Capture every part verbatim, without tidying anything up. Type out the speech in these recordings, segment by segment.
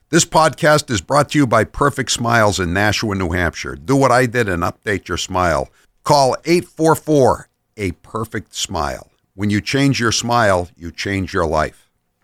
This podcast is brought to you by Perfect Smiles in Nashua, New Hampshire. Do what I did and update your smile. Call eight four four, A Perfect Smile. When you change your smile, you change your life.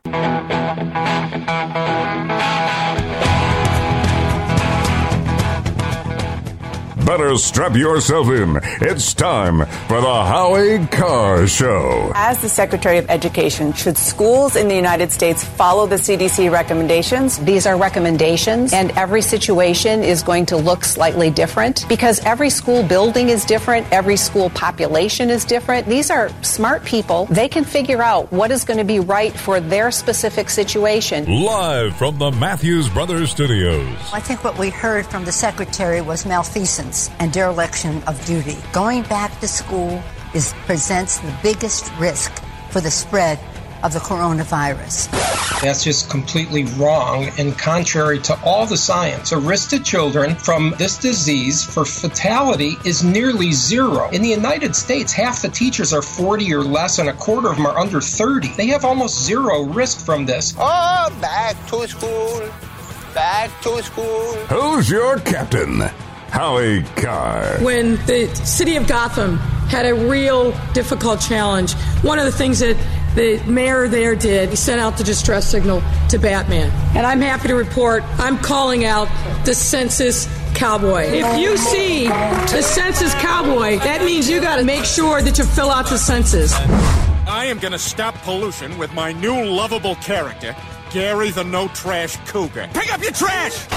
Better strap yourself in. It's time for the Howie Carr Show. As the Secretary of Education, should schools in the United States follow the C D C recommendations? These are recommendations, and every situation is going to look slightly different because every school building is different. Every school population is different. These are smart people. They can figure out what is going to be right for their specific situation. Live from the Matthews Brothers Studios. I think what we heard from the Secretary was malfeasance and dereliction of duty. Going back to school is presents the biggest risk for the spread of the coronavirus. That's just completely wrong and contrary to all the science. The risk to children from this disease for fatality is nearly zero. In the United States, half the teachers are forty or less and a quarter of them are under thirty. They have almost zero risk from this. Oh, back to school. Back to school. Who's your captain? Howie Carr. When the city of Gotham had a real difficult challenge, one of the things that the mayor there did, he sent out the distress signal to Batman. And I'm happy to report I'm calling out the census cowboy. If you see the census cowboy, that means you got to make sure that you fill out the census. I am going to stop pollution with my new lovable character, Gary the No Trash Cougar. Pick up your trash!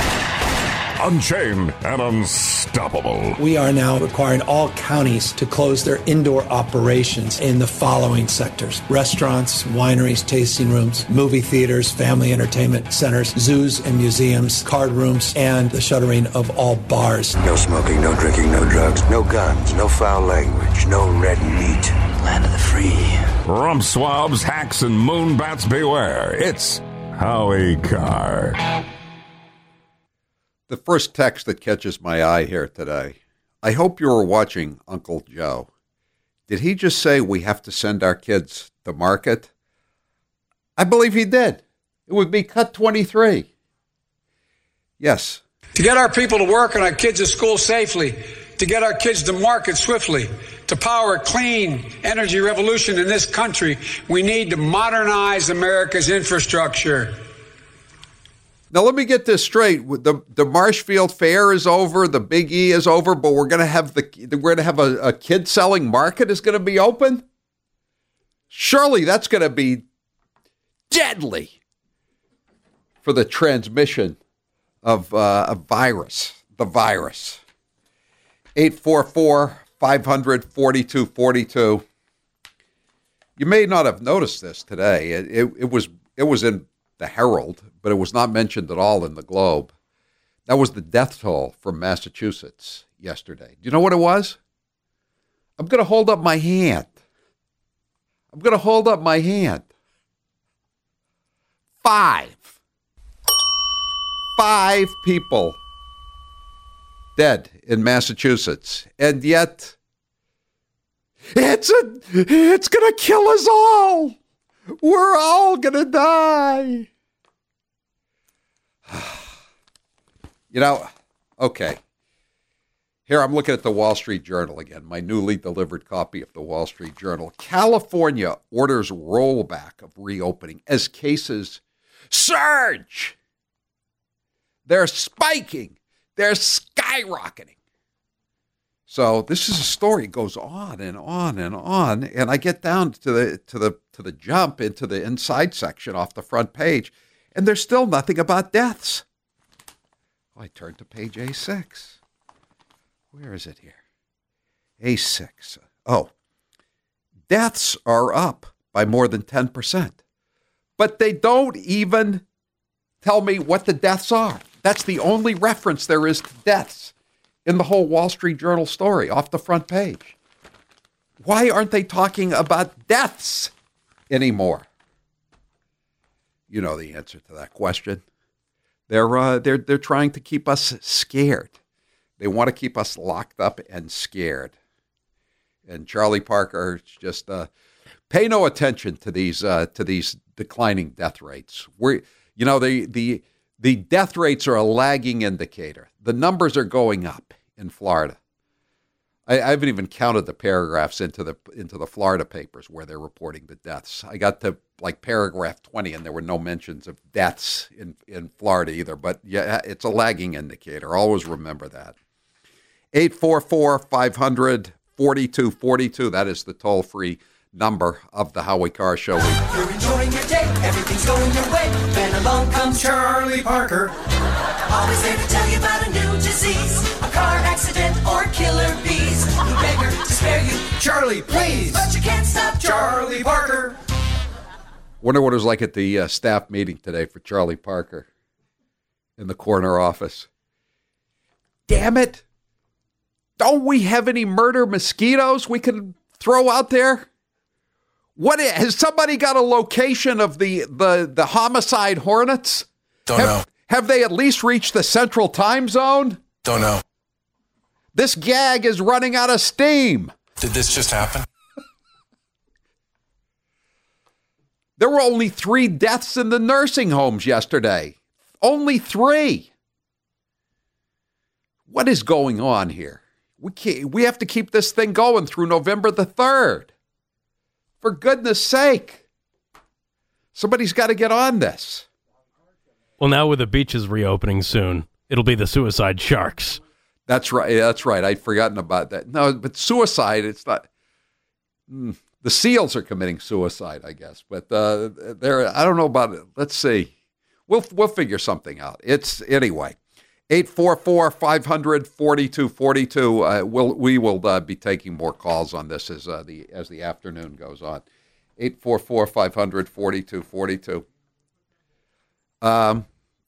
Unchained and unstoppable. We are now requiring all counties to close their indoor operations in the following sectors: restaurants, wineries, tasting rooms, movie theaters, family entertainment centers, zoos and museums, card rooms, and the shuttering of all bars. No smoking, no drinking, no drugs, no guns, no foul language, no red meat. Land of the free. Rump swabs, hacks, and moonbats beware. It's Howie Carr. The first text that catches my eye here today. I hope you were watching Uncle Joe. Did he just say we have to send our kids to market? I believe he did. It would be cut twenty-three. Yes. To get our people to work and our kids to school safely, to get our kids to market swiftly, to power a clean energy revolution in this country, we need to modernize America's infrastructure. Now, let me get this straight. The the Marshfield Fair is over. The Big E is over. But we're going to have the we're going to have a, a kid selling market is going to be open. Surely that's going to be deadly for the transmission of uh, a virus. The virus. eight four four, five hundred, forty-two forty-two. You may not have noticed this today. It, it, it was it was in the Herald, but it was not mentioned at all in the Globe. That was the death toll from Massachusetts yesterday. Do you know what it was? I'm going to hold up my hand. I'm going to hold up my hand. Five. Five people dead in Massachusetts. And yet, it's a, it's going to kill us all. We're all going to die. You know, okay. Here I'm looking at the Wall Street Journal again, my newly delivered copy of the Wall Street Journal. California orders rollback of reopening as cases surge. They're spiking. They're skyrocketing. So this is a story that goes on and on and on, and I get down to the to the to the jump into the inside section off the front page, and there's still nothing about deaths. I turn to page A six. Where is it here? A six. Oh, deaths are up by more than ten percent, but they don't even tell me what the deaths are. That's the only reference there is to deaths in the whole Wall Street Journal story off the front page. Why aren't they talking about deaths anymore? You know the answer to that question. They're uh, they're they're trying to keep us scared. They want to keep us locked up and scared. And Charlie Parker just uh, pay no attention to these uh, to these declining death rates. We're you know the the The death rates are a lagging indicator. The numbers are going up in Florida. I, I haven't even counted the paragraphs into the into the Florida papers where they're reporting the deaths. I got to like paragraph twenty, and there were no mentions of deaths in, in Florida either. But yeah, it's a lagging indicator. Always remember that. eight four four, five hundred, forty-two forty-two. That is the toll-free number of the Howie Carr Show. You're enjoying your day, everything's going your way. Then along comes Charlie Parker. Always there to tell you about a new disease, a car accident or killer bees. We beg her to spare you, Charlie, please. But you can't stop Charlie Parker. Wonder what it was like at the uh, staff meeting today for Charlie Parker in the corner office. Damn it. Don't we have any murder mosquitoes we can throw out there? What has somebody got a location of the the, the homicide hornets? Don't have, know. Have they at least reached the central time zone? Don't know. This gag is running out of steam. Did this just happen? There were only three deaths in the nursing homes yesterday. Only three. What is going on here? We can't, we have to keep this thing going through November the third. For goodness sake. Somebody's got to get on this. Well, now with the beaches reopening soon, it'll be the suicide sharks. That's right. That's right. I'd forgotten about that. No, but suicide, it's not. Mm, the SEALs are committing suicide, I guess. But uh, they're, I don't know about it. Let's see. We'll we'll figure something out. It's anyway. eight four four, five hundred, forty-two forty-two. Uh, we'll, we will uh, be taking more calls on this as uh, the as the afternoon goes on. eight four four, five hundred, forty-two forty-two. Um,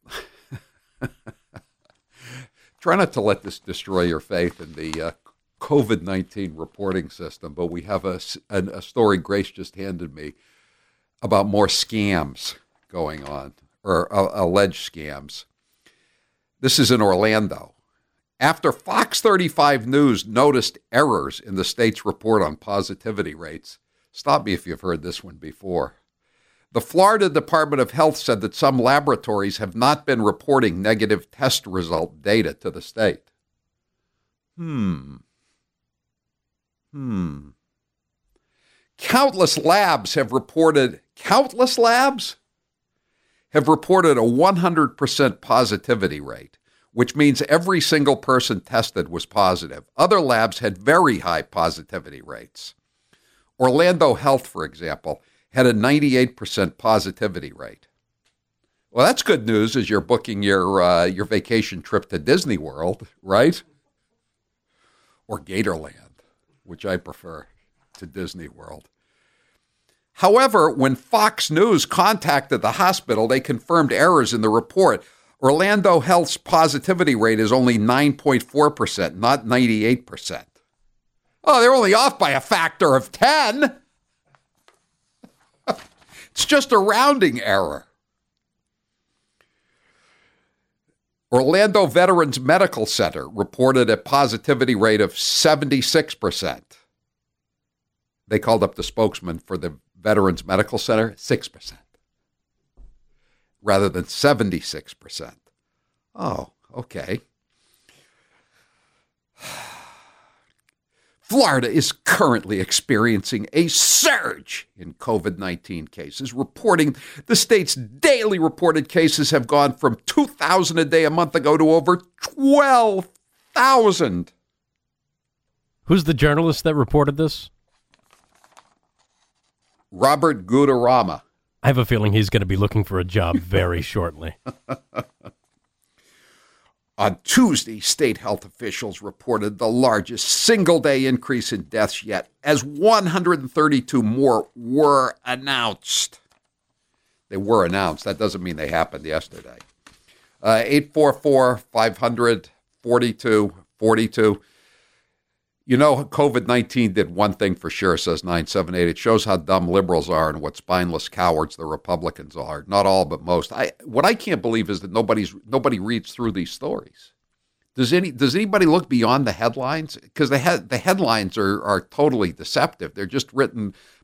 try not to let this destroy your faith in the uh, COVID nineteen reporting system, but we have a, a, a story Grace just handed me about more scams going on, or uh, alleged scams. This is in Orlando. After Fox thirty-five News noticed errors in the state's report on positivity rates, stop me if you've heard this one before. The Florida Department of Health said that some laboratories have not been reporting negative test result data to the state. Hmm. Hmm. Countless labs have reported, countless labs have reported a one hundred percent positivity rate, which means every single person tested was positive. Other labs had very high positivity rates. Orlando Health, for example, had a ninety-eight percent positivity rate. Well, that's good news as you're booking your uh, your vacation trip to Disney World, right? Or Gatorland, which I prefer to Disney World. However, when Fox News contacted the hospital, they confirmed errors in the report. Orlando Health's positivity rate is only nine point four percent, not ninety-eight percent. Oh, they're only off by a factor of ten. It's just a rounding error. Orlando Veterans Medical Center reported a positivity rate of seventy-six percent. They called up the spokesman for the Veterans Medical Center, six percent, rather than seventy-six percent. Oh, okay. Florida is currently experiencing a surge in COVID nineteen cases, reporting the state's daily reported cases have gone from two thousand a day a month ago to over twelve thousand. Who's the journalist that reported this? Robert Gudarrama. I have a feeling he's going to be looking for a job very shortly. On Tuesday, state health officials reported the largest single-day increase in deaths yet, as one hundred thirty-two more were announced. They were announced. That doesn't mean they happened yesterday. Uh, eight four four, five hundred, forty-two forty-two. You know, COVID nineteen did one thing for sure, says nine seven eight. It shows how dumb liberals are and what spineless cowards the Republicans are. Not all, but most. I what I can't believe is that nobody's nobody reads through these stories. Does any does anybody look beyond the headlines? Because the he, the headlines are are totally deceptive. They're just written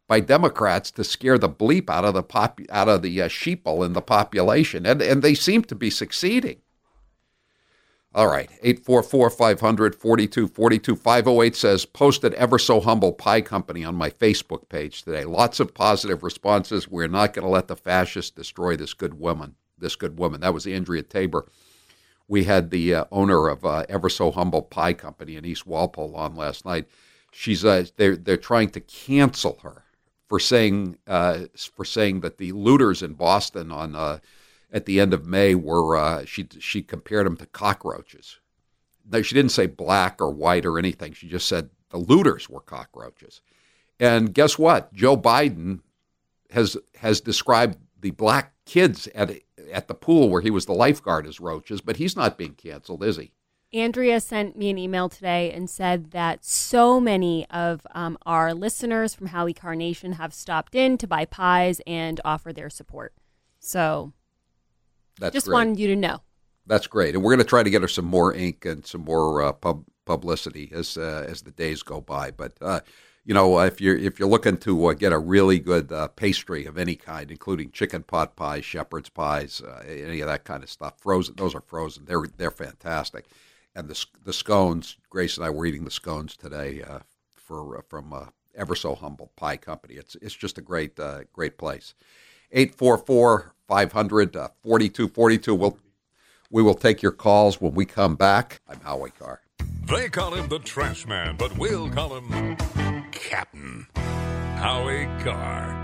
by Democrats to scare the bleep out of the pop, out of the uh, sheeple in the population, and and they seem to be succeeding. All right, eight four four, five hundred, forty-two forty-two. five oh eight says, posted Ever So Humble Pie Company on my Facebook page today. Lots of positive responses. We're not going to let the fascists destroy this good woman. This good woman. That was Andrea Tabor. We had the uh, owner of uh, Ever So Humble Pie Company in East Walpole on last night. She's uh, they're they're trying to cancel her for saying uh, for saying that the looters in Boston on uh, at the end of May were uh, she she compared them to cockroaches. No, she didn't say black or white or anything. She just said the looters were cockroaches. And guess what? Joe Biden has has described the black kids at at the pool where he was the lifeguard as roaches, but he's not being canceled, is he? Andrea sent me an email today and said that so many of um, our listeners from Howie Carnation have stopped in to buy pies and offer their support. So That's just great. wanted you to know. That's great. And we're going to try to get her some more ink and some more uh, pub publicity as uh, as the days go by. But, uh, you know, if you're, if you're looking to uh, get a really good uh, pastry of any kind, including chicken pot pies, shepherd's pies, uh, any of that kind of stuff, frozen, those are frozen. They're, they're fantastic. And the the scones, Grace and I were eating the scones today uh, for uh, from uh, Ever So Humble Pie Company. It's it's just a great uh, great place. eight four four, five hundred, forty-two forty-two. We'll, we will take your calls when we come back. I'm Howie Carr. They call him the Trash Man, but we'll call him Captain Howie Carr.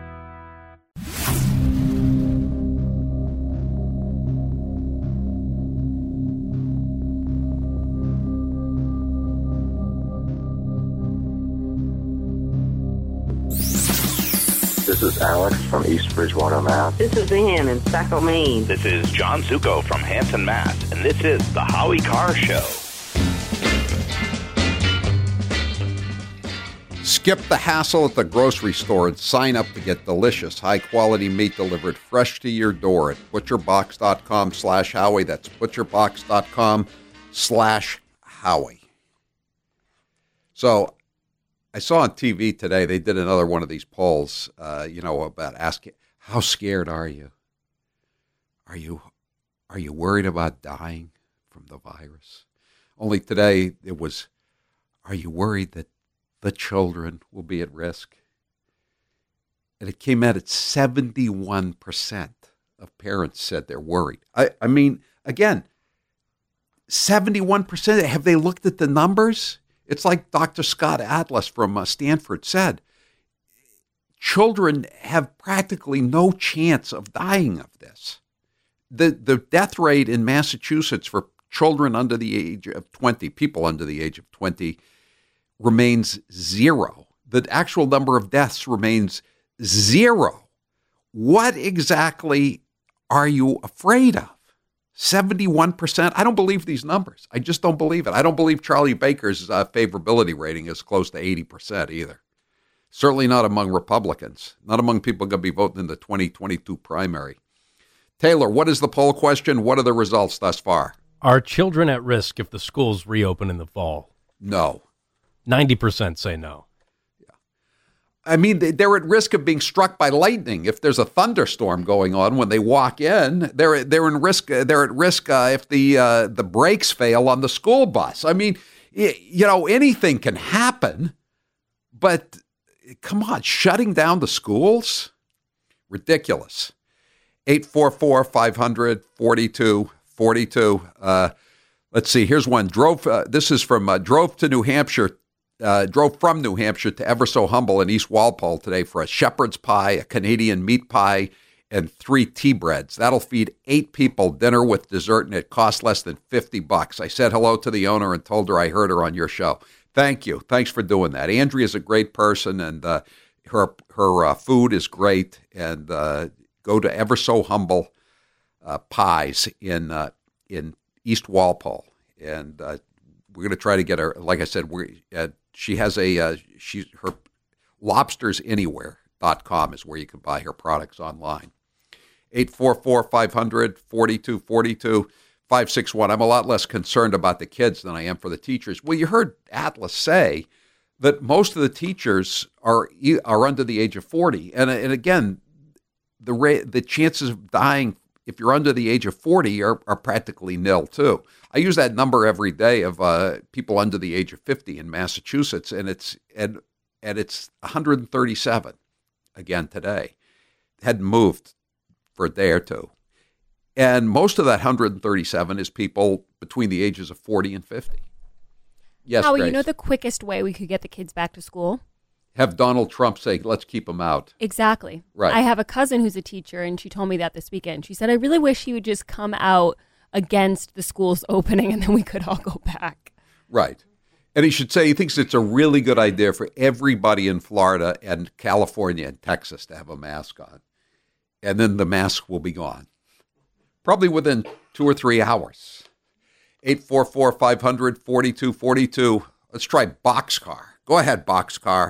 This is Alex from East Bridgewater, Mass. This is Ann in Saco, Maine. This is John Zuko from Hanson, Mass. And this is The Howie Carr Show. Skip the hassle at the grocery store and sign up to get delicious, high-quality meat delivered fresh to your door at butcherbox.com slash Howie. That's butcherbox.com slash Howie. So I saw on T V today, they did another one of these polls, uh, you know, about asking, how scared are you? Are you are you worried about dying from the virus? Only today it was, are you worried that the children will be at risk? And it came out at seventy-one percent of parents said they're worried. I, I mean, again, seventy-one percent. Have they looked at the numbers? It's like Doctor Scott Atlas from uh, Stanford said, children have practically no chance of dying of this. The the death rate in Massachusetts for children under the age of twenty, people under the age of twenty, remains zero. The actual number of deaths remains zero. What exactly are you afraid of? seventy-one percent? I don't believe these numbers. I just don't believe it. I don't believe Charlie Baker's uh, favorability rating is close to eighty percent either. Certainly not among Republicans, not among people going to be voting in the twenty twenty-two primary. Taylor, what is the poll question? What are the results thus far? Are children at risk if the schools reopen in the fall? No. ninety percent say no. I mean, they're at risk of being struck by lightning if there's a thunderstorm going on when they walk in. They're they're in risk. They're at risk uh, if the uh, the brakes fail on the school bus. I mean, you know, anything can happen. But come on, shutting down the schools, ridiculous. Eight four four five hundred forty-two forty-two. Uh, let's see. Here's one. Drove. Uh, this is from uh, drove to New Hampshire. Uh, drove from New Hampshire to Ever So Humble in East Walpole today for a shepherd's pie, a Canadian meat pie, and three tea breads. That'll feed eight people dinner with dessert, and it costs less than fifty bucks. I said hello to the owner and told her I heard her on your show. Thank you. Thanks for doing that. Andrea's a great person, and uh, her her uh, food is great. And uh, go to Ever So Humble uh, Pies in uh, in East Walpole, and uh, we're going to try to get her. Like I said, we uh, she has a uh, she her lobsters anywhere dot com is where you can buy her products online. eight four four five hundred forty-two forty-two five six one. I'm a lot less concerned about the kids than I am for the teachers. Well, you heard Atlas say that most of the teachers are are under the age of forty. And, and again, the ra- the chances of dying if you're under the age of forty are, are practically nil, too. I use that number every day of uh, people under the age of fifty in Massachusetts, and it's and and it's one hundred thirty-seven again today. Hadn't moved for a day or two. And most of that one hundred thirty-seven is people between the ages of forty and fifty. Yes, Howie, Grace. you know the quickest way we could get the kids back to school? Have Donald Trump say, let's keep them out. Exactly. Right. I have a cousin who's a teacher, and she told me that this weekend. She said, I really wish he would just come out against the schools opening, and then we could all go back. Right. And he should say he thinks it's a really good idea for everybody in Florida and California and Texas to have a mask on. And then the mask will be gone. Probably within two or three hours. eight four four, five hundred, forty-two forty-two. Let's try Boxcar. Go ahead, Boxcar.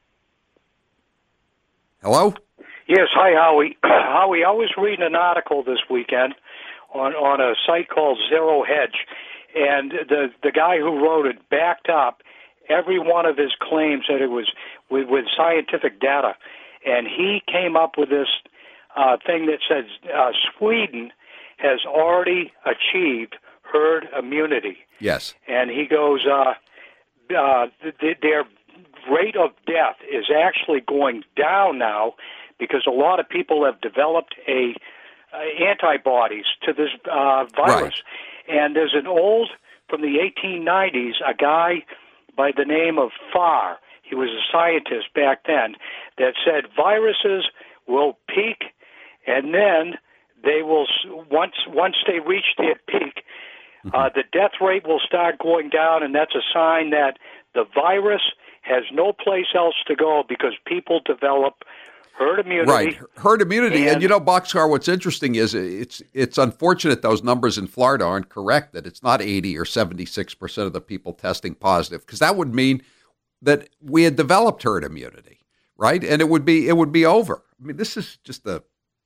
Hello? Yes, hi, Howie. Howie, I was reading an article this weekend on, on a site called Zero Hedge, and the the guy who wrote it backed up every one of his claims that it was with, with scientific data, and he came up with this uh, thing that says uh, Sweden has already achieved herd immunity. Yes. And he goes, uh, uh, th- their rate of death is actually going down now because a lot of people have developed a uh, antibodies to this uh, virus. Right. And there's an old, from the eighteen nineties, a guy by the name of Farr, he was a scientist back then, that said viruses will peak and then they will, once once they reach their peak, mm-hmm. uh, the death rate will start going down, and that's a sign that the virus has no place else to go because people develop herd immunity. Right, herd immunity. And, and you know, Boxcar, what's interesting is it's it's unfortunate those numbers in Florida aren't correct, that it's not eighty or seventy-six percent of the people testing positive, because that would mean that we had developed herd immunity, right? And it would be it would be over. I mean, this is just a,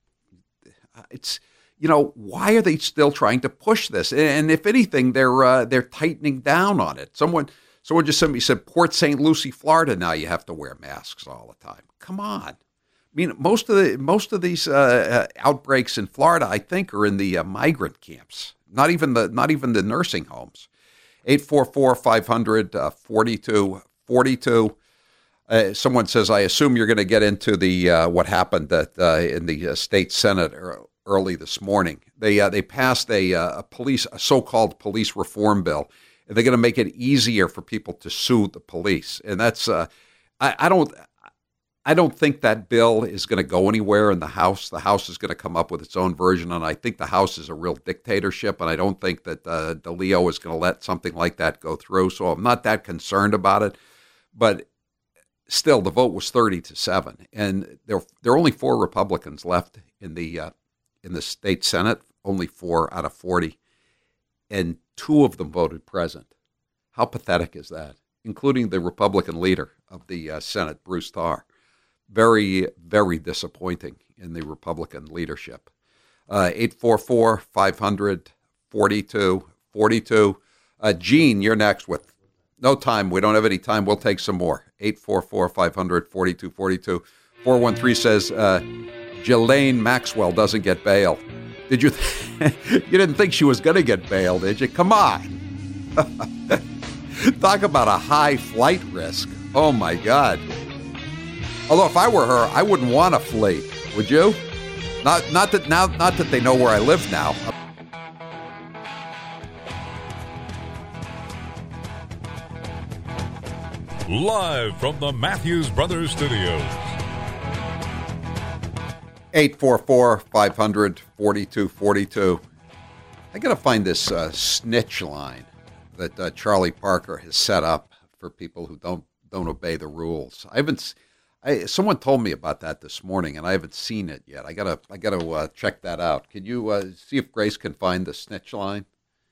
it's, you know, why are they still trying to push this? And if anything, they're uh, they're tightening down on it. Someone someone just sent me, said, Port Saint Lucie, Florida, now you have to wear masks all the time. Come on. I mean, most of the most of these uh, uh, outbreaks in Florida, I think, are in the uh, migrant camps. Not even the not even the nursing homes. eight four four, five hundred, forty-two forty-two. Uh, someone says, I assume you're going to get into the uh, what happened at, uh, in the uh, state Senate early this morning. They uh, they passed a, uh, a police a so-called police reform bill, and they're going to make it easier for people to sue the police. And that's uh, I, I don't. I don't think that bill is going to go anywhere in the House. The House is going to come up with its own version, and I think the House is a real dictatorship, and I don't think that uh, DeLeo is going to let something like that go through, so I'm not that concerned about it. But still, the vote was thirty to seven, and there, there are only four Republicans left in the uh, in the state Senate, only four out of forty, and two of them voted present. How pathetic is that, including the Republican leader of the uh, Senate, Bruce Tarr. Very, very disappointing in the Republican leadership. Uh, eight four four, five hundred, forty-two forty-two. Uh, Gene, you're next with no time. We don't have any time. We'll take some more. eight four four, five hundred, forty-two forty-two. four one three says, uh, Ghislaine Maxwell doesn't get bail. Did you th- you didn't think she was going to get bail, did you? Come on. Talk about a high flight risk. Oh, my God. Although if I were her, I wouldn't want to flee. Would you? Not not that now not that they know where I live now. Live from the Matthews Brothers Studios. eight four four, five hundred, forty-two forty-two. I got to find this uh, snitch line that uh, Charlie Parker has set up for people who don't don't obey the rules. I haven't I, someone told me about that this morning, and I haven't seen it yet. I gotta, I gotta uh, check that out. Can you uh, see if Grace can find the snitch line?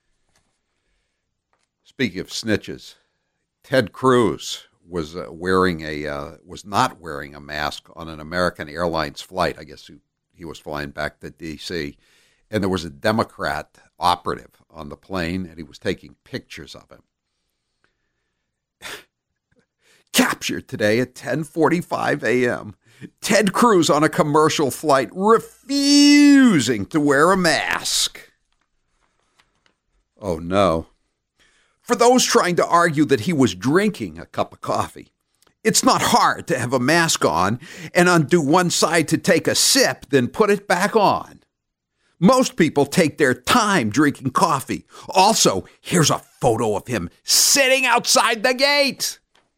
Speaking of snitches, Ted Cruz was uh, wearing a uh, was not wearing a mask on an American Airlines flight. I guess he, he was flying back to D C, and there was a Democrat operative on the plane, and he was taking pictures of him. Captured today at ten forty-five a.m. Ted Cruz on a commercial flight refusing to wear a mask. Oh, no. For those trying to argue that he was drinking a cup of coffee, it's not hard to have a mask on and undo one side to take a sip, then put it back on. Most people take their time drinking coffee. Also, here's a photo of him sitting outside the gate.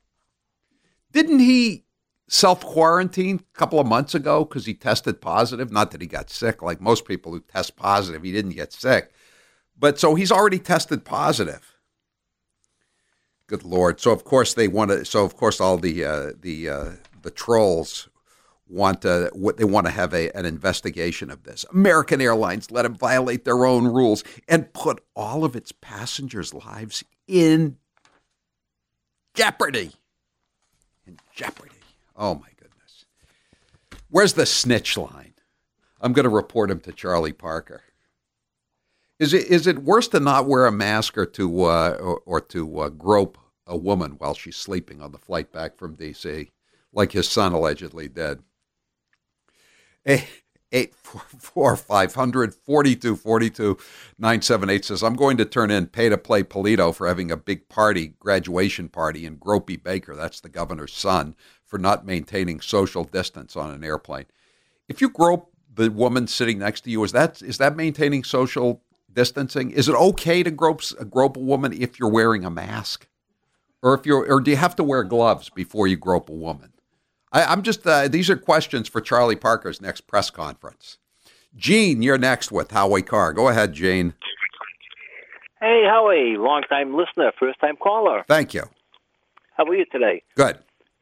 Didn't he self-quarantine a couple of months ago because he tested positive? Not that he got sick. Like most people who test positive, he didn't get sick. But so he's already tested positive. Good Lord. So, of course, they want to, so, of course, all the uh, the uh, the trolls want to, what they want to have a, an investigation of this. American Airlines let him violate their own rules and put all of its passengers' lives in jeopardy. In jeopardy. Oh, my goodness. Where's the snitch line? I'm going to report him to Charlie Parker. Is it is it worse to not wear a mask or to uh, or, or to uh, grope a woman while she's sleeping on the flight back from D C, like his son allegedly did? Eight, eight four four five hundred forty two forty two nine seven eight says, I'm going to turn in pay to play Polito for having a big party, graduation party in Gropey Baker. That's the governor's son, for not maintaining social distance on an airplane. If you grope the woman sitting next to you, is that is that maintaining social distancing? Is it okay to grope grope a woman if you're wearing a mask, or if you're, or do you have to wear gloves before you grope a woman? I, I'm just uh, these are questions for Charlie Parker's next press conference. Gene, you're next with Howie Carr. Go ahead, Gene. Hey, Howie, long-time listener, first-time caller. Thank you. How are you today? Good.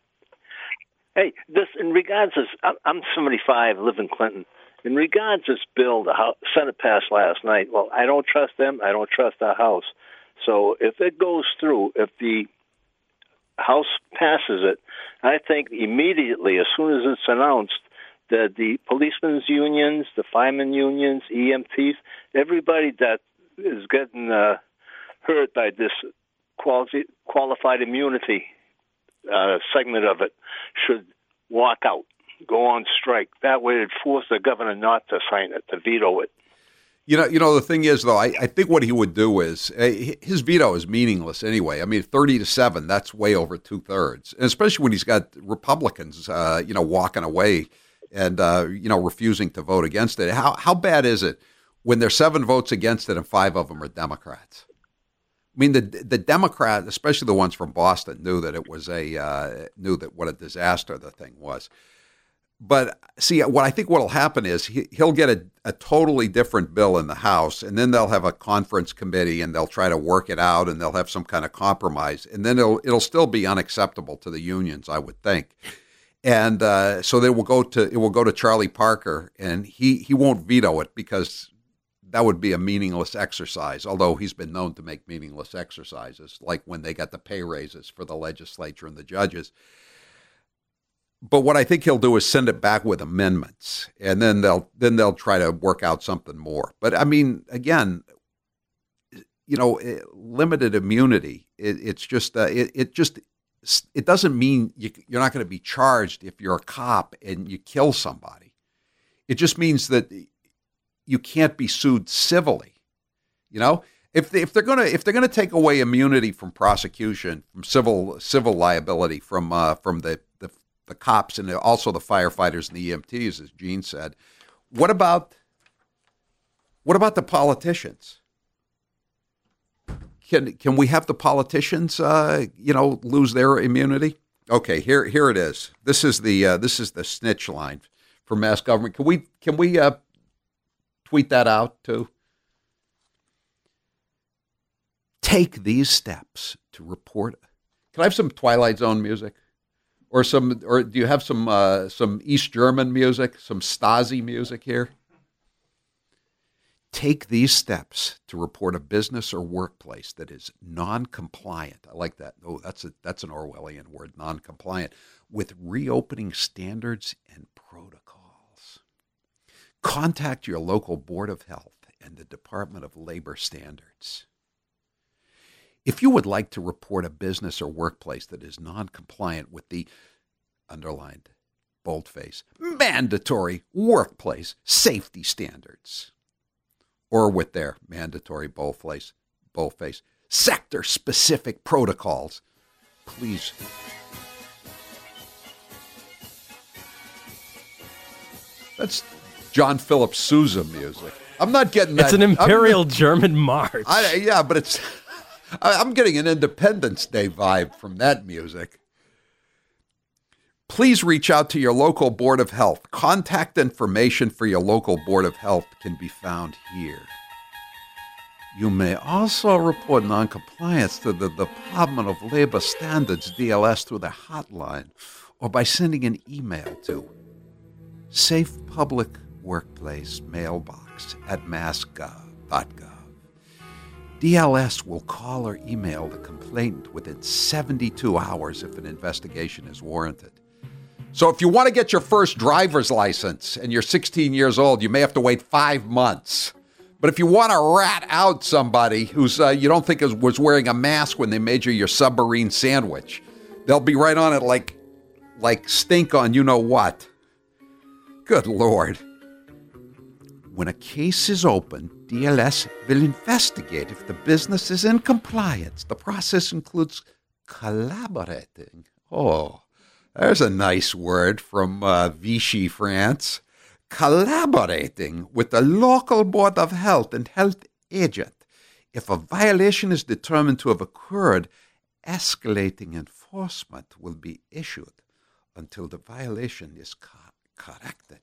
Hey, this in regards to, I'm, I'm seventy-five, live in Clinton. In regards to this bill the House, Senate passed last night, well, I don't trust them. I don't trust our House. So if it goes through, if the House passes it, I think immediately, as soon as it's announced, that the policemen's unions, the firemen unions, E M Ts, everybody that is getting uh, hurt by this quality, qualified immunity uh, segment of it should walk out, go on strike. That way it'd force the governor not to sign it, to veto it. You know, you know. The thing is, though, I, I think what he would do is uh, his veto is meaningless anyway. I mean, thirty to seven, that's way over two thirds, and especially when he's got Republicans, uh, you know, walking away and uh, you know, refusing to vote against it. How how bad is it when there's seven votes against it and five of them are Democrats? I mean, the the Democrats, especially the ones from Boston, knew that it was a uh, knew that what a disaster the thing was. But see, what I think what'll happen is he, he'll get a, a totally different bill in the House, and then they'll have a conference committee, and they'll try to work it out, and they'll have some kind of compromise, and then it'll it'll still be unacceptable to the unions, I would think, and uh, so they will go to it will go to Charlie Parker, and he he won't veto it because that would be a meaningless exercise. Although he's been known to make meaningless exercises, like when they got the pay raises for the legislature and the judges. But what I think he'll do is send it back with amendments, and then they'll then they'll try to work out something more. But I mean, again, you know, limited immunity. It, it's just uh, it, it just it doesn't mean you, you're not going to be charged if you're a cop and you kill somebody. It just means that you can't be sued civilly. You know, if they, if they're gonna if they're gonna take away immunity from prosecution, from civil civil liability, from uh, from the the the cops and also the firefighters and the E M Ts, as Gene said, what about what about the politicians? Can can we have the politicians, uh, you know, lose their immunity? Okay, here here it is. This is the uh, this is the snitch line for mass government. Can we can we uh, tweet that out too? Take these steps to report. Can I have some Twilight Zone music? Or some, or do you have some uh, some East German music, some Stasi music here? Take these steps to report a business or workplace that is non-compliant. I like that. Oh, that's a that's an Orwellian word, non-compliant, with reopening standards and protocols. Contact your local Board of Health and the Department of Labor Standards. If you would like to report a business or workplace that is non-compliant with the underlined boldface mandatory workplace safety standards, or with their mandatory boldface boldface sector-specific protocols, please that's John Philip Sousa music. I'm not getting that. It's an Imperial I'm, German march. I, yeah, but it's. I'm getting an Independence Day vibe from that music. Please reach out to your local Board of Health. Contact information for your local Board of Health can be found here. You may also report noncompliance to the Department of Labor Standards, D L S, through the hotline or by sending an email to Safe Public Workplace Mailbox at mass gov dot gov. D L S will call or email the complainant within seventy-two hours if an investigation is warranted. So if you want to get your first driver's license and you're sixteen years old, you may have to wait five months. But if you want to rat out somebody who's uh, you don't think is, was wearing a mask when they made you your submarine sandwich, they'll be right on it like, like stink on you know what. Good Lord. When a case is open, D L S will investigate if the business is in compliance. The process includes collaborating. Oh, there's a nice word from uh, Vichy, France. Collaborating with the local Board of Health and health agent. If a violation is determined to have occurred, escalating enforcement will be issued until the violation is co- corrected.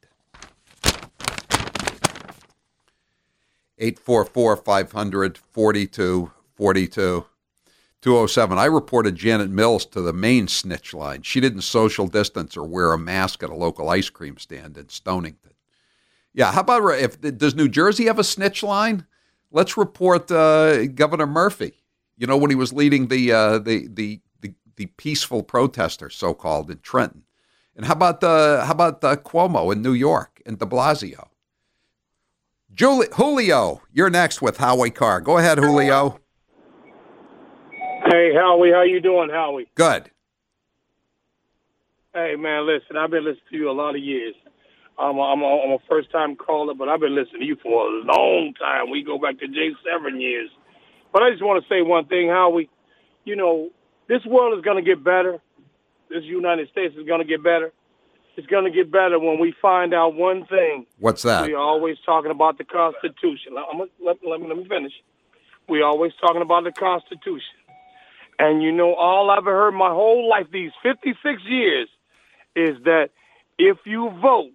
eight four four, five hundred, forty-two forty-two. two oh seven. I reported Janet Mills to the main snitch line. She didn't social distance or wear a mask at a local ice cream stand in Stonington. Yeah, how about if does New Jersey have a snitch line? Let's report uh, Governor Murphy. You know, when he was leading the uh, the, the the the peaceful protesters, so called, in Trenton. And how about uh, how about uh, Cuomo in New York and De Blasio? Julie, Julio, you're next with Howie Carr. Go ahead, Julio. Hey, Howie, how you doing, Howie? Good. Hey, man, listen, I've been listening to you a lot of years. I'm a, I'm a, I'm a first-time caller, but I've been listening to you for a long time. We go back to J seven years. But I just want to say one thing, Howie. You know, this world is going to get better. This United States is going to get better. It's going to get better when we find out one thing. What's that? We're always talking about the Constitution. I'm gonna, let, let, me, let me finish. We're always talking about the Constitution. And, you know, all I've heard my whole life, these fifty-six years, is that if you vote,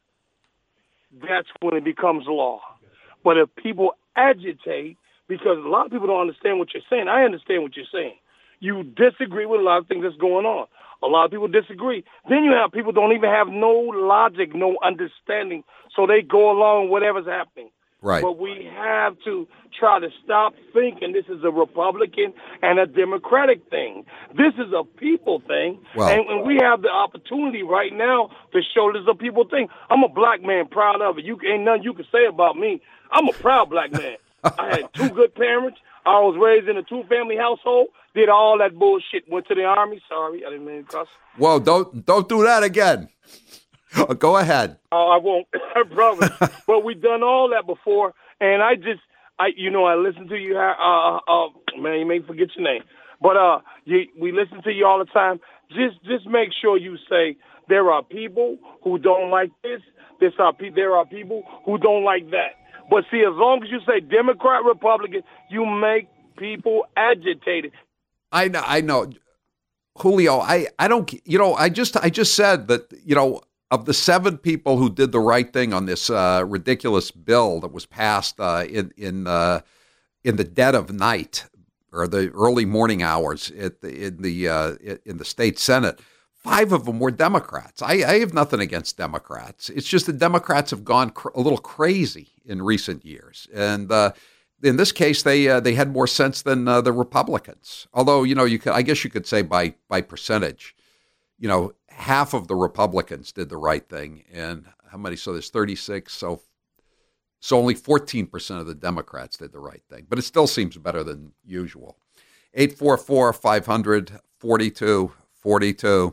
that's when it becomes law. But if people agitate, because a lot of people don't understand what you're saying. I understand what you're saying. You disagree with a lot of things that's going on. A lot of people disagree. Then you have people don't even have no logic, no understanding, so they go along with whatever's happening. Right. But we have to try to stop thinking this is a Republican and a Democratic thing. This is a people thing, well, and, and we have the opportunity right now to show this is a people thing. I'm a black man, proud of it. You ain't nothing you can say about me. I'm a proud black man. I had two good parents. I was raised in a two-family household. Did all that bullshit. Went to the Army. Sorry, I didn't mean to cuss. Whoa! Don't don't do that again. Go ahead. Oh, I won't, brother. But we've done all that before, and I just, I, you know, I listen to you. Uh, uh, man, you may forget your name, but uh, you, we listen to you all the time. Just, just make sure you say there are people who don't like this. There are there are people who don't like that. But see, as long as you say Democrat, Republican, you make people agitated. I know, I know, Julio. I, I don't, you know, I just, I just said that, you know, of the seven people who did the right thing on this uh, ridiculous bill that was passed uh, in in uh, in the dead of night or the early morning hours at the, in the uh, in the state Senate, five of them were Democrats. I, I have nothing against Democrats. It's just the Democrats have gone cr- a little crazy in recent years, and uh, in this case, they uh, they had more sense than uh, the Republicans. Although, you know, you could, I guess you could say by by percentage, you know, half of the Republicans did the right thing, and how many? So there's thirty-six. So so only fourteen percent of the Democrats did the right thing, but it still seems better than usual. eight four four, five hundred, forty-two forty-two.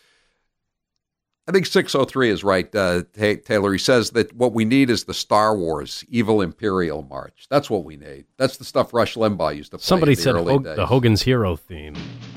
I think six oh three is right, uh, Taylor. He says that what we need is the Star Wars Evil Imperial March. That's what we need. That's the stuff Rush Limbaugh used to play. Somebody in the said early Hog- days. the Hogan's Hero theme.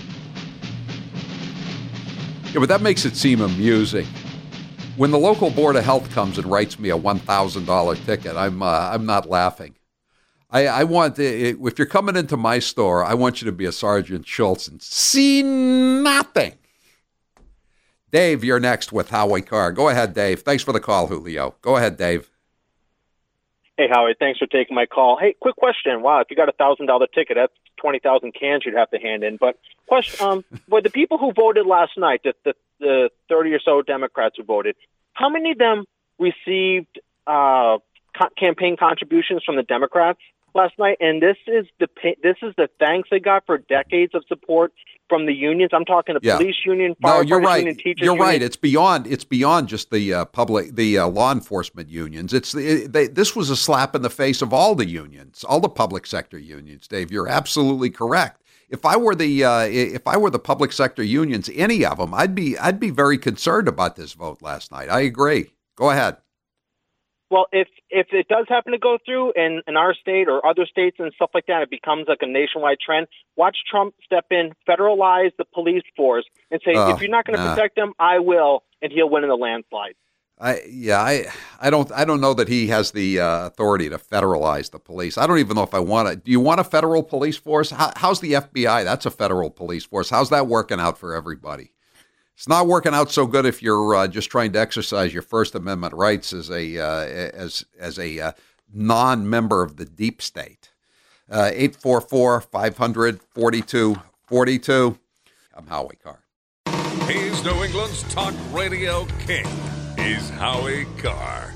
Yeah, but that makes it seem amusing. When the local Board of Health comes and writes me a one thousand dollars ticket, I'm uh, I'm not laughing. I, I want, to, if you're coming into my store, I want you to be a Sergeant Schultz and see nothing. Dave, you're next with Howie Carr. Go ahead, Dave. Thanks for the call, Julio. Go ahead, Dave. Hey, Howie, thanks for taking my call. Hey, quick question. Wow, if you got a one thousand dollars ticket, that's twenty thousand cans you'd have to hand in. But question, um, were the people who voted last night, the, the, the thirty or so Democrats who voted, how many of them received uh, co- campaign contributions from the Democrats last night? And this is the this is the thanks they got for decades of support from the unions. I'm talking the Yeah. police union, No, firefighters you're right. union, teachers You're union. right. It's beyond. It's beyond just the uh, public, the uh, law enforcement unions. It's it, they, this was a slap in the face of all the unions, all the public sector unions. Dave, you're absolutely correct. If I were the uh, if I were the public sector unions, any of them, I'd be I'd be very concerned about this vote last night. I agree. Go ahead. Well, if if it does happen to go through in, in our state or other states and stuff like that, it becomes like a nationwide trend. Watch Trump step in, federalize the police force, and say, Oh, if you're not going to nah. protect them, I will, and he'll win in the landslide. I yeah I I don't I don't know that he has the uh, authority to federalize the police. I don't even know if I want to. Do you want a federal police force? How, how's the F B I? That's a federal police force. How's that working out for everybody? It's not working out so good if you're uh, just trying to exercise your First Amendment rights as a uh, as as a uh, non-member of the deep state. Uh, eight four four, five hundred, forty-two forty-two. I'm Howie Carr. He's New England's talk radio king. He's Howie Carr.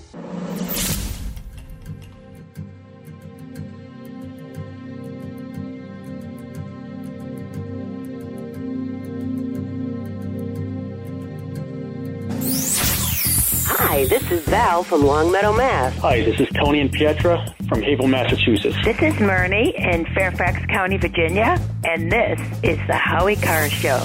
Hi, this is Val from Longmeadow, Mass. Hi, this is Tony and Pietra from Havel, Massachusetts. This is Myrnie in Fairfax County, Virginia, and this is the Howie Carr Show.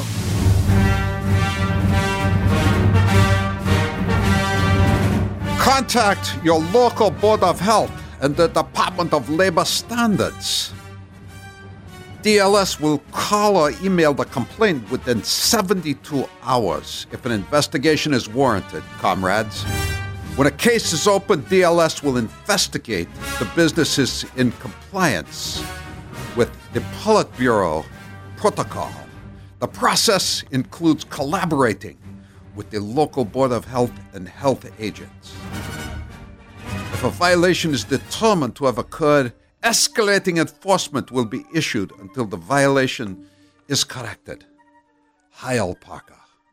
Contact your local Board of Health and the Department of Labor Standards. D L S will call or email the complaint within seventy-two hours if an investigation is warranted, comrades. When a case is open, D L S will investigate the businesses in compliance with the Politburo protocol. The process includes collaborating with the local Board of Health and health agents. If a violation is determined to have occurred, escalating enforcement will be issued until the violation is corrected. Hi, Alpaca.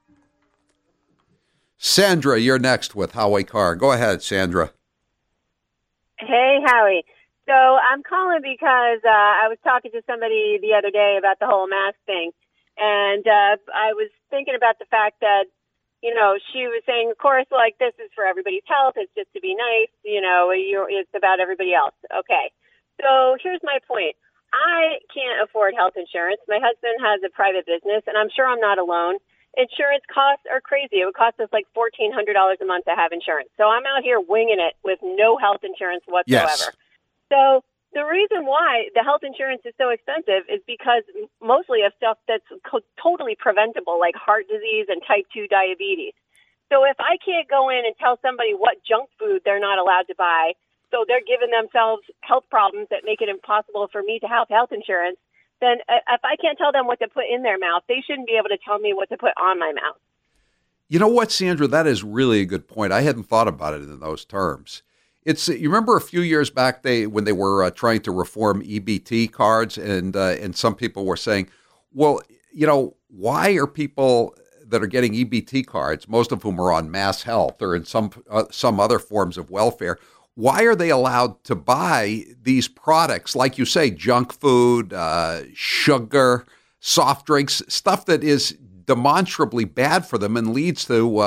Sandra, you're next with Howie Carr. Go ahead, Sandra. Hey, Howie. So I'm calling because uh, I was talking to somebody the other day about the whole mask thing, and uh, I was thinking about the fact that, you know, she was saying, of course, like, this is for everybody's health. It's just to be nice. You know, you're, it's about everybody else. Okay. So here's my point. I can't afford health insurance. My husband has a private business, and I'm sure I'm not alone. Insurance costs are crazy. It would cost us like fourteen hundred dollars a month to have insurance. So I'm out here winging it with no health insurance whatsoever. Yes. So the reason why the health insurance is so expensive is because mostly of stuff that's co- totally preventable, like heart disease and type two diabetes. So if I can't go in and tell somebody what junk food they're not allowed to buy, so they're giving themselves health problems that make it impossible for me to have health insurance, then if I can't tell them what to put in their mouth, they shouldn't be able to tell me what to put on my mouth. You know what, Sandra? That is really a good point. I hadn't thought about it in those terms. It's you remember a few years back they when they were uh, trying to reform E B T cards, and uh, and some people were saying, well, you know, why are people that are getting E B T cards, most of whom are on Mass Health or in some uh, some other forms of welfare, why are they allowed to buy these products, like you say, junk food, uh, sugar, soft drinks, stuff that is demonstrably bad for them and leads to uh,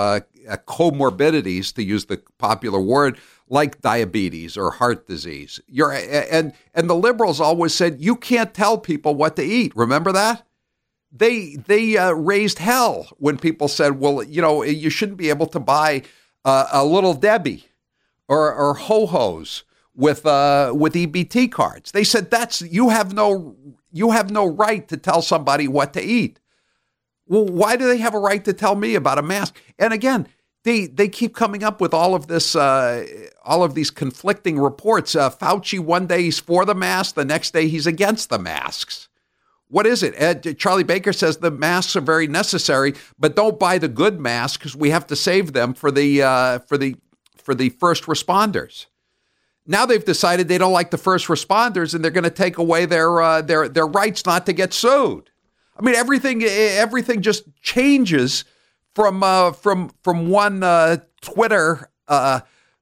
uh, comorbidities, to use the popular word, like diabetes or heart disease. You're and and the liberals always said you can't tell people what to eat. Remember that? They they uh, raised hell when people said, well, you know, you shouldn't be able to buy uh, a Little Debbie or or Ho-Hos with uh, with E B T cards. They said that's you have no you have no right to tell somebody what to eat. Well, why do they have a right to tell me about a mask? And again, they they keep coming up with all of this, uh, all of these conflicting reports. Uh, Fauci, one day he's for the mask, the next day he's against the masks. What is it? Ed, Charlie Baker says the masks are very necessary, but don't buy the good masks because we have to save them for the uh, for the for the first responders. Now they've decided they don't like the first responders, and they're going to take away their uh, their their rights not to get sued. I mean, everything everything just changes from uh, from from one uh, Twitter uh,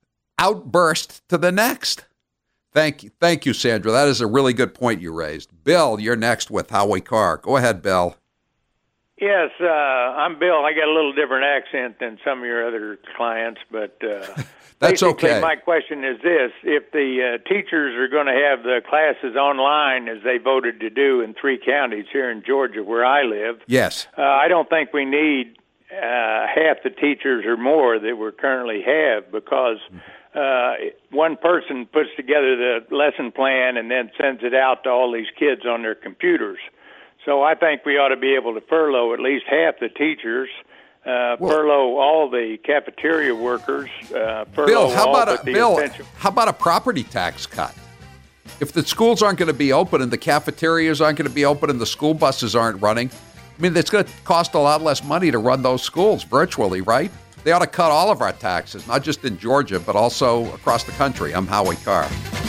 outburst to the next. Thank you, thank you, Sandra. That is a really good point you raised. Bill, you're next with Howie Carr. Go ahead, Bill. Yes, uh, I'm Bill. I got a little different accent than some of your other clients, but uh, that's basically okay. My question is this: if the uh, teachers are going to have the classes online, as they voted to do in three counties here in Georgia, where I live, yes, uh, I don't think we need uh, half the teachers or more that we currently have, because uh, one person puts together the lesson plan and then sends it out to all these kids on their computers. So I think we ought to be able to furlough at least half the teachers, uh, well, furlough all the cafeteria workers. Uh, furlough Bill, how all about a the Bill? essential- How about a property tax cut? If the schools aren't going to be open and the cafeterias aren't going to be open and the school buses aren't running, I mean, it's going to cost a lot less money to run those schools virtually, right? They ought to cut all of our taxes, not just in Georgia, but also across the country. I'm Howie Carr.